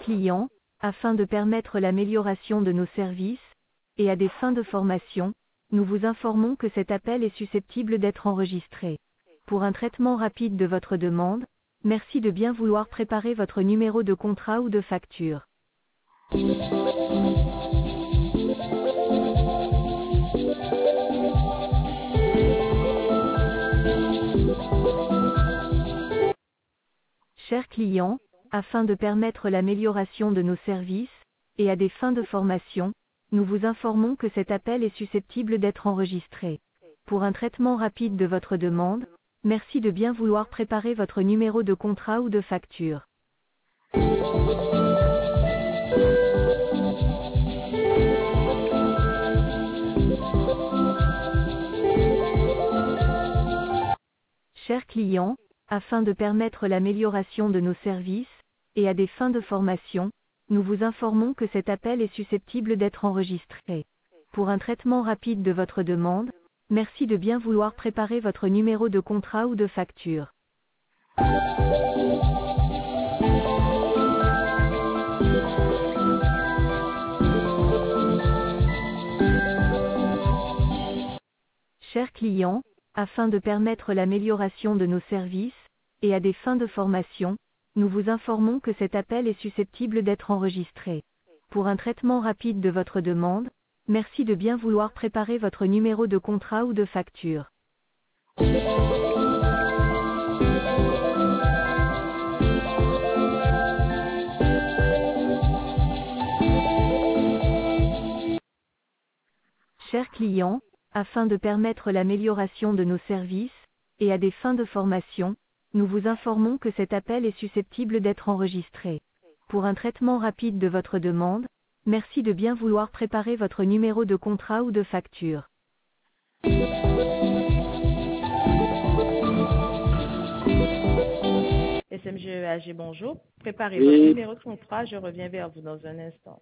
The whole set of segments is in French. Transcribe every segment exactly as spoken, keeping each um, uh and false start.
clients, afin de permettre l'amélioration de nos services, et à des fins de formation, nous vous informons que cet appel est susceptible d'être enregistré. Pour un traitement rapide de votre demande, merci de bien vouloir préparer votre numéro de contrat ou de facture. Chers clients, afin de permettre l'amélioration de nos services, et à des fins de formation, nous vous informons que cet appel est susceptible d'être enregistré. Pour un traitement rapide de votre demande, merci de bien vouloir préparer votre numéro de contrat ou de facture. Chers clients, afin de permettre l'amélioration de nos services, et à des fins de formation, nous vous informons que cet appel est susceptible d'être enregistré. Pour un traitement rapide de votre demande, merci de bien vouloir préparer votre numéro de contrat ou de facture. Chers clients, afin de permettre l'amélioration de nos services, et à des fins de formation, nous vous informons que cet appel est susceptible d'être enregistré. Pour un traitement rapide de votre demande, merci de bien vouloir préparer votre numéro de contrat ou de facture. Chers clients, afin de permettre l'amélioration de nos services, et à des fins de formation, nous vous informons que cet appel est susceptible d'être enregistré. Pour un traitement rapide de votre demande, merci de bien vouloir préparer votre numéro de contrat ou de facture. S M G E A G, bonjour. Préparez votre numéro de contrat, je reviens vers vous dans un instant.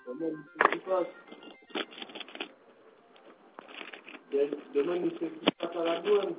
Demande ce qui passe. Demande ce qui passe à la douane.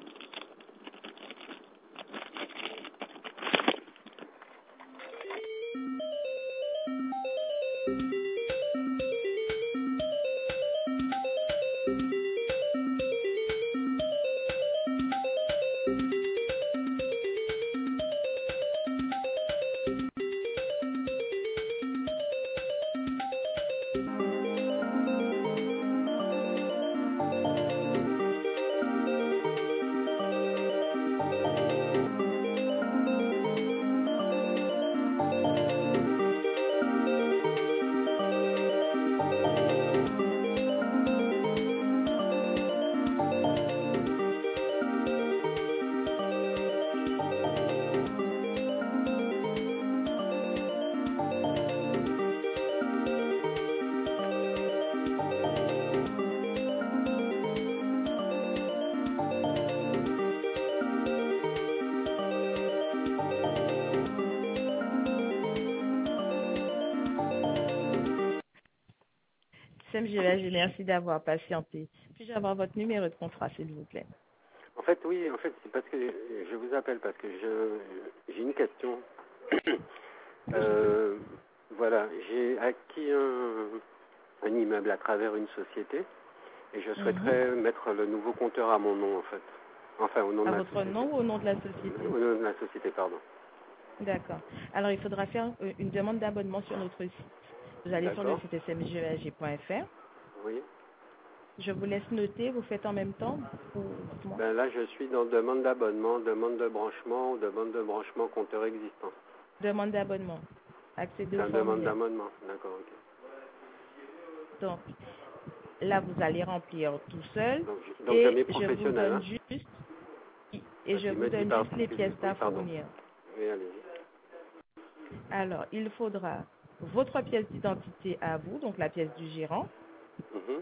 Sam Gélage, merci d'avoir patienté. Puis-je avoir votre numéro de contrat, s'il vous plaît? En fait, oui, en fait, c'est parce que je vous appelle parce que je j'ai une question. euh, voilà, j'ai acquis un, un immeuble à travers une société et je souhaiterais mm-hmm. mettre le nouveau compteur à mon nom, en fait. Enfin, au nom à de la votre société. nom ou au nom de la société? Au nom de la société, pardon. D'accord. Alors, il faudra faire une demande d'abonnement sur notre site. Vous allez sur le site s m g e a g point f r. Oui. Je vous laisse noter, vous faites en même temps ou... Ben là, je suis dans demande d'abonnement, demande de branchement ou demande de branchement compteur existant. Demande d'abonnement. Accéder au formulaire. Demande d'abonnement, d'accord, ok. Donc, là, vous allez remplir tout seul. Donc, je, donc et je mets je vous professionnel, donne hein? juste, et je ah, vous donne par... juste les pièces oui, à fournir. Oui, allez-y. Alors, il faudra votre pièce d'identité à vous, donc la pièce du gérant. Mm-hmm.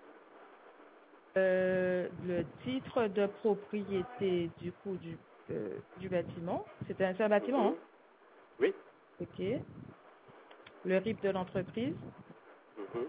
Euh, le titre de propriété du coup du, euh, du bâtiment. C'est un, un bâtiment, mm-hmm. hein? Oui. Ok. Le R I P de l'entreprise. Mm-hmm.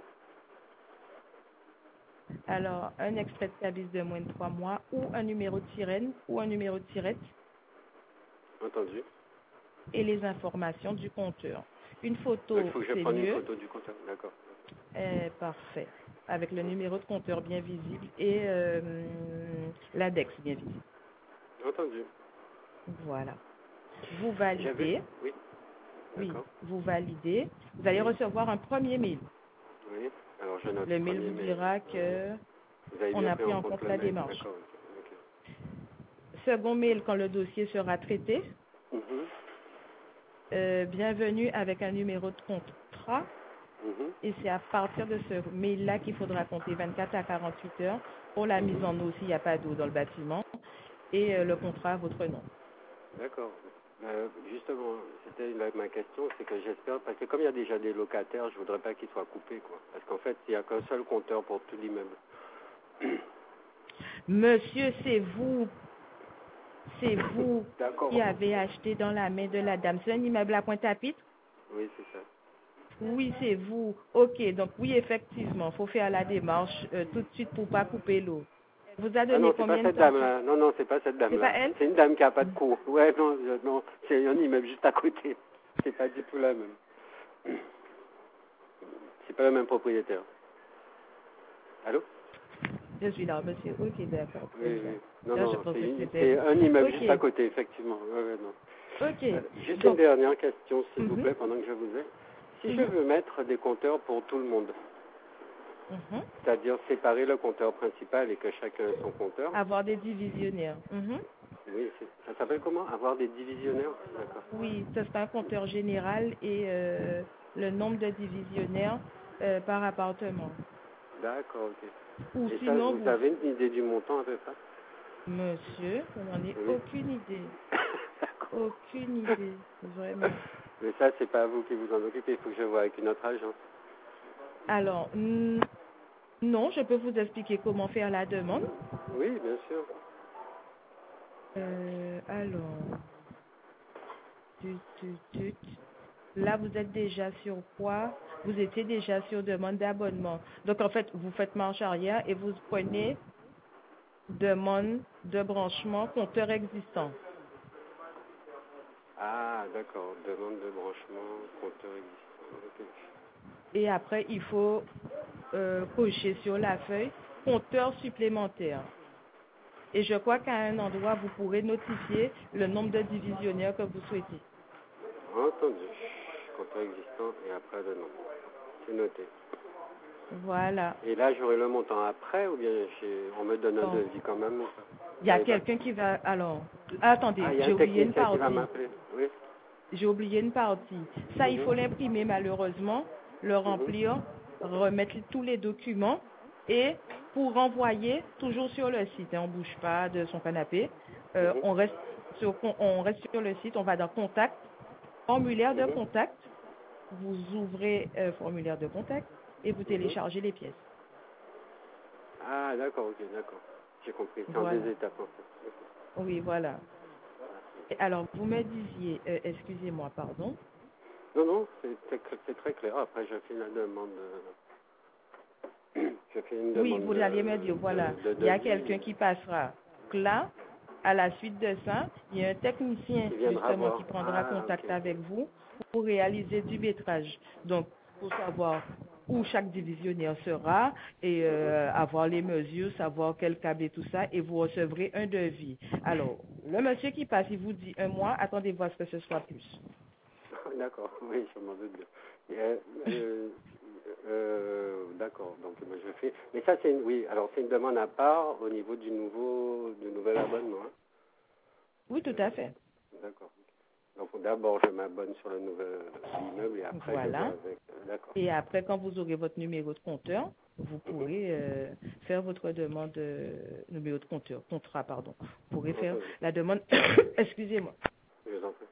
Alors, un extrait de cabis de moins de trois mois ou un numéro de sirène ou un numéro de tirette. Entendu. Et les informations du compteur. Une photo, donc, il faut que je prenne mieux. une photo du compteur, d'accord. Eh, parfait. Avec le numéro de compteur bien visible et euh, l'index bien visible. Entendu. Voilà. Vous validez. Oui. Oui, vous validez. Vous allez oui. recevoir un premier mail. Oui. Alors je note le mail vous mail. dira que on a pris en compte, compte la démarche. D'accord. Okay. Okay. Second mail quand le dossier sera traité. Mm-hmm. Euh, bienvenue avec un numéro de contrat. Mm-hmm. Et c'est à partir de ce mail-là qu'il faudra compter vingt-quatre à quarante-huit heures pour la mise en eau s'il n'y a pas d'eau dans le bâtiment et euh, le contrat à votre nom. D'accord. Euh, justement, c'était la, ma question, c'est que j'espère, parce que comme il y a déjà des locataires, je voudrais pas qu'ils soient coupés, quoi. Parce qu'en fait, il n'y a qu'un seul compteur pour tout l'immeuble. Monsieur, c'est vous, c'est vous qui avez acheté dans la main de la dame. C'est un immeuble à Pointe-à-Pitre? Oui, c'est ça. Oui, c'est vous. Ok, donc oui, effectivement, il faut faire la démarche euh, tout de suite pour pas couper l'eau. Vous a donné ah non, combien c'est pas de cette dame-là. Non, non, c'est pas cette dame-là. C'est pas elle? C'est une dame qui a pas de cours. Ouais, non, je, non, c'est un immeuble juste à côté. C'est pas du tout la même. C'est pas le même propriétaire. Allô? Je suis là, monsieur. Ok, d'accord. Oui, oui. Non, là, non, c'est un immeuble okay. juste à côté, effectivement. Ouais, ouais, non. Ok. Euh, juste Donc, une dernière question, s'il mm-hmm. vous plaît, pendant que je vous ai. Si mm-hmm. je veux mettre des compteurs pour tout le monde, mm-hmm. c'est-à-dire séparer le compteur principal et que chacun ait son compteur. Avoir des divisionnaires. Mm-hmm. Oui, ça s'appelle comment? Avoir des divisionnaires? D'accord. Oui, ce sera un compteur général et euh, le nombre de divisionnaires euh, par appartement. D'accord, ok. Ou et sinon, ça, vous, vous avez une idée du montant à peu près? Monsieur, je n'en ai oui. aucune idée. Aucune idée, vraiment. Mais ça, c'est pas vous qui vous en occupez, il faut que je vois avec une autre agence. Alors, non, je peux vous expliquer comment faire la demande. Oui, bien sûr. Euh, alors, tut, tut, tut. Là, vous êtes déjà sur quoi? vous étiez déjà sur demande d'abonnement. Donc, en fait, vous faites marche arrière et vous prenez demande de branchement compteur existant. Ah, d'accord. Demande de branchement, compteur existant. Ok. Et après, il faut euh, cocher sur la feuille compteur supplémentaire. Et je crois qu'à un endroit, vous pourrez notifier le nombre de divisionnaires que vous souhaitez. Entendu. Compteur existant et après le nom. C'est noté. Voilà. Et là, j'aurai le montant après ou bien chez... on me donne un Bon. devis quand même ou pas? Il y a Ouais, quelqu'un qui va... Alors, attendez, Ah, il y a j'ai un oublié une technicien qui va partie. m'appeler. Oui. J'ai oublié une partie. Ça, il Mhm. faut l'imprimer malheureusement, le Mhm. remplir, remettre tous les documents et pour renvoyer toujours sur le site. Hein, on ne bouge pas de son canapé. Euh, Mhm. on, reste sur, on reste sur le site, on va dans Contact, formulaire de Mhm. contact. Vous ouvrez euh, formulaire de contact et vous Mhm. téléchargez les pièces. Ah, d'accord, ok, d'accord. J'ai compris. C'est en Voilà. deux étapes en fait. Oui, voilà. Et alors, vous me disiez, euh, excusez-moi, pardon. Non, non, c'est c'est- c'est très clair. Après, je fais une demande. euh, Je fais une Oui, demande vous alliez me dire, de, voilà, de, de il y a devis quelqu'un qui passera. Là, à la suite de ça, il y a un technicien qui viendra justement voir. qui prendra Ah, ok. contact avec vous pour réaliser du métrage. Donc, pour savoir où chaque divisionnaire sera et euh, avoir les mesures, savoir quel câble et tout ça, et vous recevrez un devis. Alors, le monsieur qui passe, il vous dit un mois, attendez-vous à ce que ce soit plus. D'accord, oui, je m'en doute bien. Et, euh, euh, euh, d'accord, donc moi je fais. Mais ça, c'est une, oui, alors c'est une demande à part au niveau du nouveau, du nouvel abonnement. Hein. Oui, tout à fait. D'accord. Donc d'abord je m'abonne sur le nouvel immeuble et après je vois Voilà. avec. euh, D'accord. Et après, quand vous aurez votre numéro de compteur, vous Mhm. pourrez euh, faire votre demande de numéro de compteur, contrat, pardon. Vous pourrez faire Entendu. la demande, excusez-moi, Je vous en prie.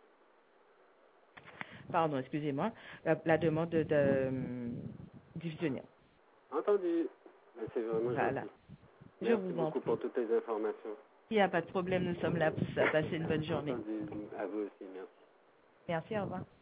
pardon, excusez-moi, la, la demande de, de euh, divisionnaire. Entendu. Mais c'est vraiment Voilà. gentil. Je Merci vous en beaucoup prie. pour toutes les informations. Il n'y a pas de problème, nous sommes là pour ça. Passez une bonne journée. Entendu. À vous aussi, merci. Merci, au revoir.